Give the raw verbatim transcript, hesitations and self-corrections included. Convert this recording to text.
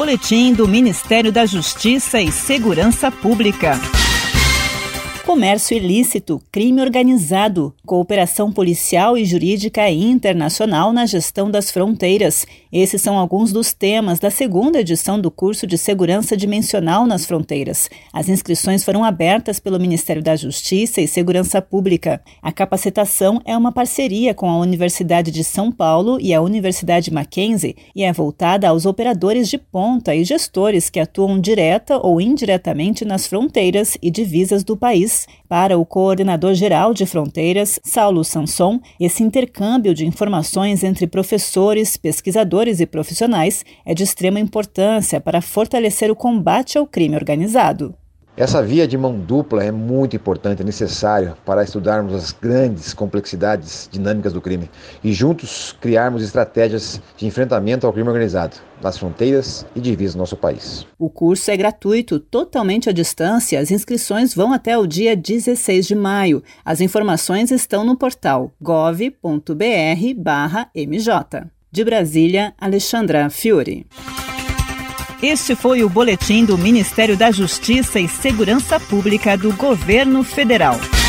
Boletim do Ministério da Justiça e Segurança Pública. Comércio ilícito, crime organizado, cooperação policial e jurídica internacional na gestão das fronteiras. Esses são alguns dos temas da segunda edição do curso de Segurança Dimensional nas Fronteiras. As inscrições foram abertas pelo Ministério da Justiça e Segurança Pública. A capacitação é uma parceria com a Universidade de São Paulo e a Universidade Mackenzie e é voltada aos operadores de ponta e gestores que atuam direta ou indiretamente nas fronteiras e divisas do país. Para o coordenador-geral de fronteiras, Saulo Sanson, esse intercâmbio de informações entre professores, pesquisadores e profissionais é de extrema importância para fortalecer o combate ao crime organizado. Essa via de mão dupla é muito importante, é necessária para estudarmos as grandes complexidades dinâmicas do crime e juntos criarmos estratégias de enfrentamento ao crime organizado nas fronteiras e divisas do nosso país. O curso é gratuito, totalmente à distância. As inscrições vão até o dia dezesseis de maio. As informações estão no portal gov ponto br barra M J. De Brasília, Alexandra Fiore. Este foi o boletim do Ministério da Justiça e Segurança Pública do Governo Federal.